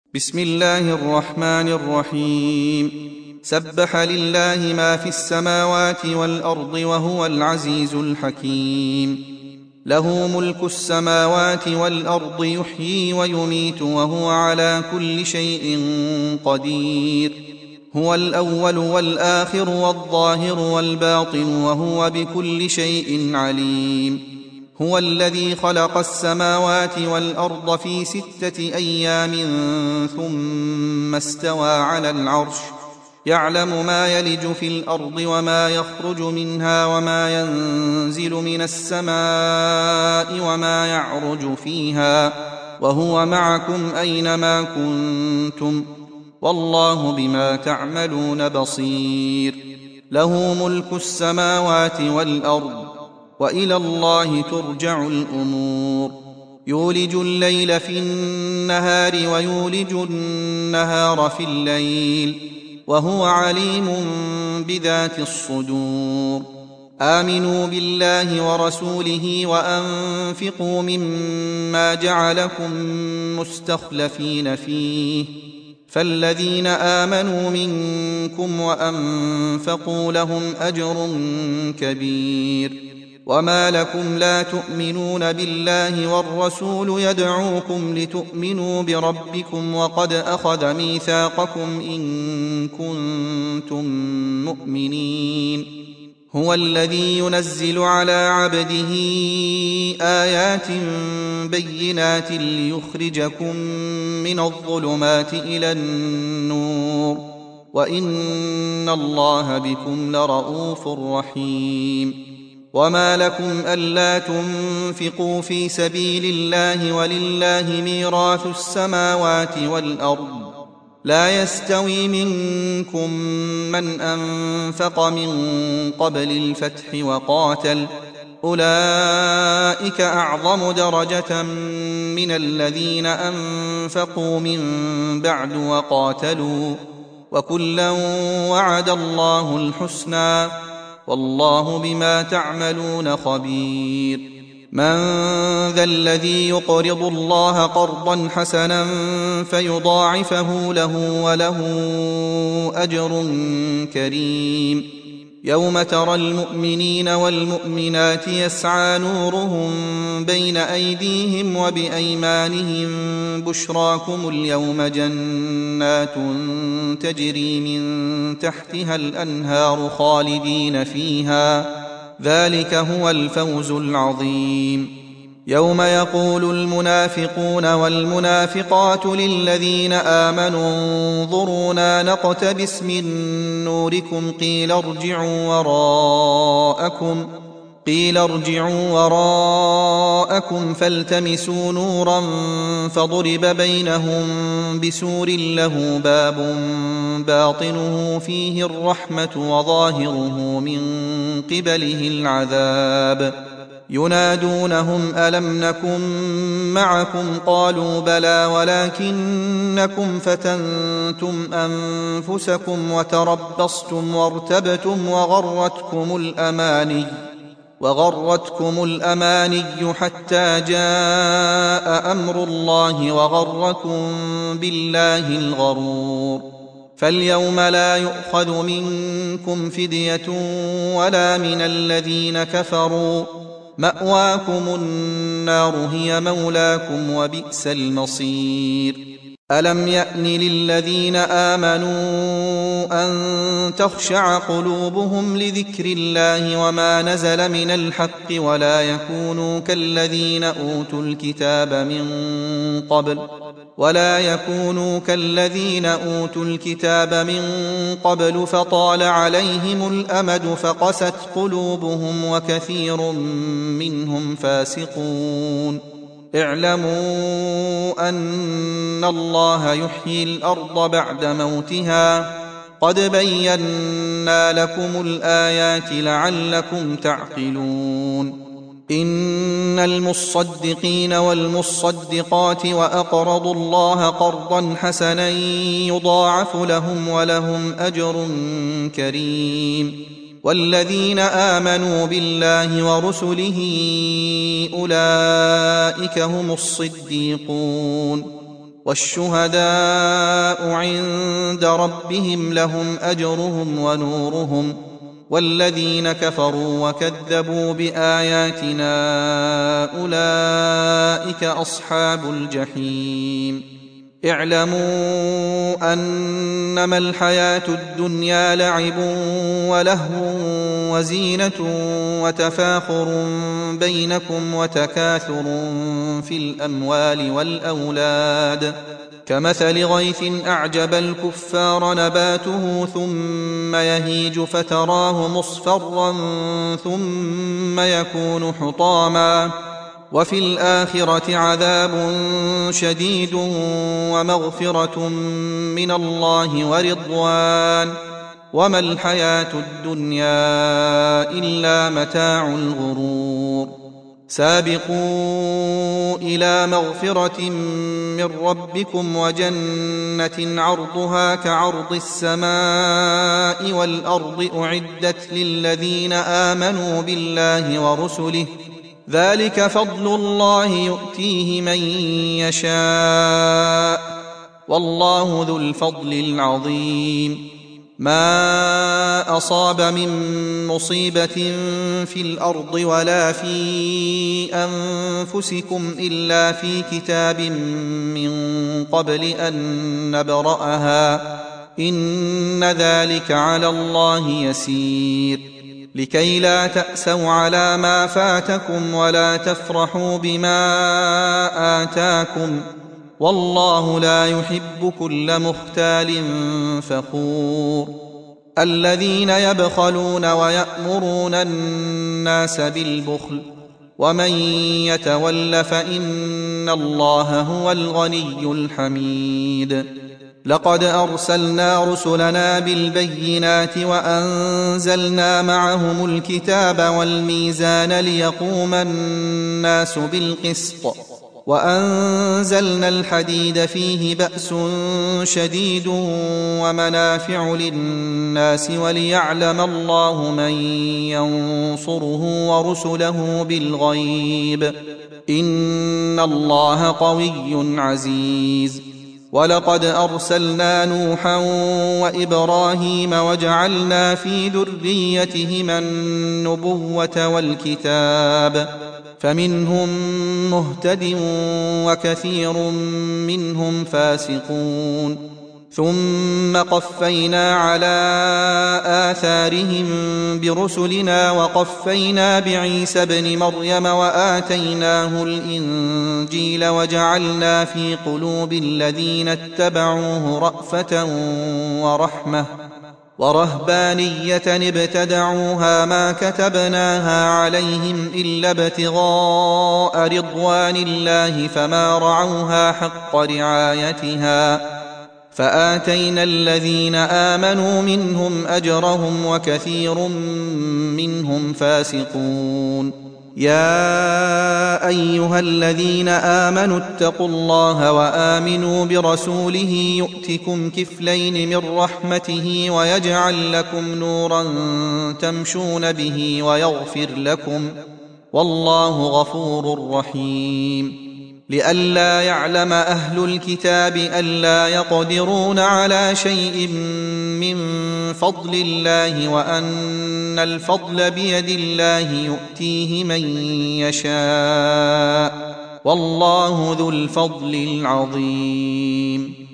بسم الله الرحمن الرحيم. سبح لله ما في السماوات والأرض وهو العزيز الحكيم. له ملك السماوات والأرض يحيي ويميت وهو على كل شيء قدير. هو الأول والآخر والظاهر والباطن وهو بكل شيء عليم. هو الذي خلق السماوات والأرض في 6 أيام ثم استوى على العرش يعلم ما يلج في الأرض وما يخرج منها وما ينزل من السماء وما يعرج فيها وهو معكم أينما كنتم والله بما تعملون بصير. له ملك السماوات والأرض وإلى الله ترجع الأمور. يولج الليل في النهار ويولج النهار في الليل وهو عليم بذات الصدور. آمنوا بالله ورسوله وأنفقوا مما جعلكم مستخلفين فيه فالذين آمنوا منكم وأنفقوا لهم أجر كبير. وما لكم لا تؤمنون بالله والرسول يدعوكم لتؤمنوا بربكم وقد أخذ ميثاقكم إن كنتم مؤمنين. هو الذي ينزل على عبده آيات بينات ليخرجكم من الظلمات إلى النور وإن الله بكم لرءوف رحيم. وما لكم ألا تنفقوا في سبيل الله ولله ميراث السماوات والأرض لا يستوي منكم من أنفق من قبل الفتح وقاتل أولئك أعظم درجة من الذين أنفقوا من بعد وقاتلوا وكلا وعد الله الحسنى والله بما تعملون خبير. من ذا الذي يقرض الله قرضا حسنا فيضاعفه له وله أجر كريم. يوم ترى المؤمنين والمؤمنات يسعى نورهم بين أيديهم وبأيمانهم بشراكم اليوم جنات تجري من تحتها الأنهار خالدين فيها ذلك هو الفوز العظيم. يوم يقول المنافقون والمنافقات للذين آمنوا انظرونا نقتبس من نوركم قيل ارجعوا وراءكم فالتمسوا نورا فضرب بينهم بسور له باب باطنه فيه الرحمة وظاهره من قبله العذاب. ينادونهم ألم نكن معكم قالوا بلى ولكنكم فتنتم أنفسكم وتربصتم وارتبتم وغرتكم الأماني حتى جاء أمر الله وغركم بالله الغرور. فاليوم لا يؤخذ منكم فدية ولا من الذين كفروا مأواكم النار هي مولاكم وبئس المصير. ألم يأن للذين آمنوا أن تخشع قلوبهم لذكر الله وما نزل من الحق ولا يكونوا كالذين أوتوا الكتاب من قبل فطال عليهم الأمد فقست قلوبهم وكثير منهم فاسقون. اعلموا أن الله يحيي الأرض بعد موتها قد بينا لكم الآيات لعلكم تعقلون. إن المصدقين والمصدقات وأقرضوا الله قرضا حسنا يضاعف لهم ولهم أجر كريم. والذين آمنوا بالله ورسله أولئك هم الصديقون والشهداء عند ربهم لهم أجرهم ونورهم والذين كفروا وكذبوا بآياتنا أولئك أصحاب الجحيم اعلموا أنما الحياة الدنيا لعب ولهو وزينة وتفاخر بينكم وتكاثر في الأموال والأولاد كمثل غيث أعجب الكفار نباته ثم يهيج فتراه مصفرا ثم يكون حطاما وفي الآخرة عذاب شديد ومغفرة من الله ورضوان وما الحياة الدنيا إلا متاع الغرور سابقوا إلى مغفرة من ربكم وجنة عرضها كعرض السماء والأرض أعدت للذين آمنوا بالله ورسله ذلك فضل الله يؤتيه من يشاء والله ذو الفضل العظيم ما أصاب من مصيبة في الأرض ولا في أنفسكم إلا في كتاب من قبل أن نبرأها إن ذلك على الله يسير لكي لا تأسوا على ما فاتكم ولا تفرحوا بما آتاكم والله لا يحب كل مختال فخور الذين يبخلون ويأمرون الناس بالبخل ومن يتول فإن الله هو الغني الحميد لقد أرسلنا رسلنا بالبينات وأنزلنا معهم الكتاب والميزان ليقوم الناس بالقسط وأنزلنا الحديد فيه بأس شديد ومنافع للناس وليعلم الله من ينصره ورسله بالغيب إن الله قوي عزيز ولقد أرسلنا نوحا وإبراهيم وجعلنا في ذريتهما النبوة والكتاب فمنهم مهتد وكثير منهم فاسقون ثم قفينا على آثارهم برسلنا وقفينا بعيسى ابن مريم وآتيناه الإنجيل وجعلنا في قلوب الذين اتبعوه رأفة ورحمة ورهبانية ابتدعوها ما كتبناها عليهم إلا ابتغاء رضوان الله فما رعوها حق رعايتها فآتينا الذين آمنوا منهم أجرهم وكثير منهم فاسقون يا أيها الذين آمنوا اتقوا الله وآمنوا برسوله يؤتكم كفلين من رحمته ويجعل لكم نورا تمشون به ويغفر لكم والله غفور رحيم لئلا يعلم أهل الكتاب ألا يقدرون على شيء من فضل الله وأن الفضل بيد الله يؤتيه من يشاء والله ذو الفضل العظيم